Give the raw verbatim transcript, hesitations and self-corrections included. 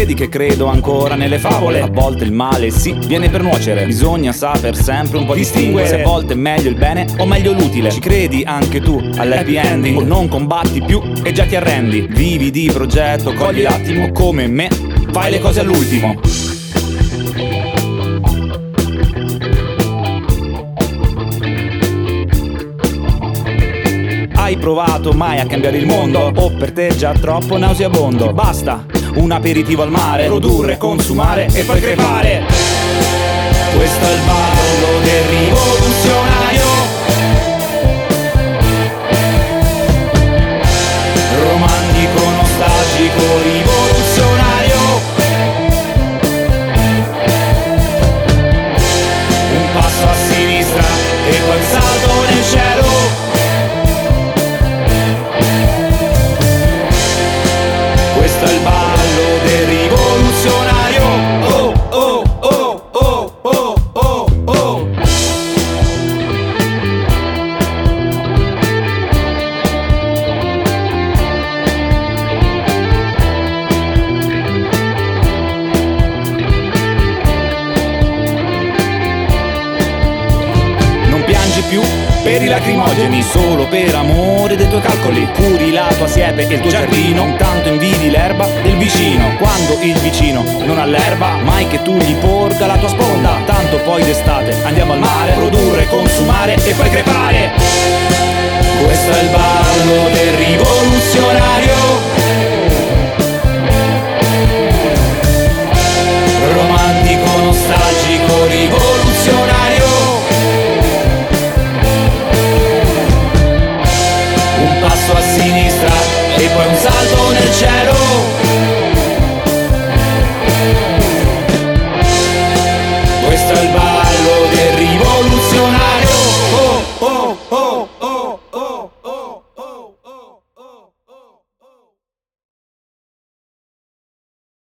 credi che credo ancora nelle favole? A volte il male sì, viene per nuocere. Bisogna saper sempre un po' distinguere se a volte è meglio il bene o meglio l'utile. Ci credi anche tu all'happy ending o non combatti più e già ti arrendi? Vivi di progetto, cogli l'attimo come me, fai le cose all'ultimo. Hai provato mai a cambiare il mondo? O per te già troppo nauseabondo? Basta un aperitivo al mare, produrre, consumare e poi crepare. Questo è il ballo del rivoluzionario, romantico, nostalgico, rivoluzionario. Un passo a sinistra e poi un salto nel cielo. Questo è il ballo del rivoluzionario. Oh, oh, oh, oh, oh, oh, oh. Non piangi più per i lacrimogeni, solo per amore dei tuoi calcoli. Curi la tua siepe e il tuo giardino, intanto invidi l'erba del vicino. Quando il vicino non ha l'erba, mai che tu gli porga la tua sponda. Tanto poi d'estate andiamo al mare, produrre, consumare e poi crepare. Questo è il ballo del rivoluzionario, romantico, nostalgico, rivoluzionario. Un passo a sinistra e poi un salto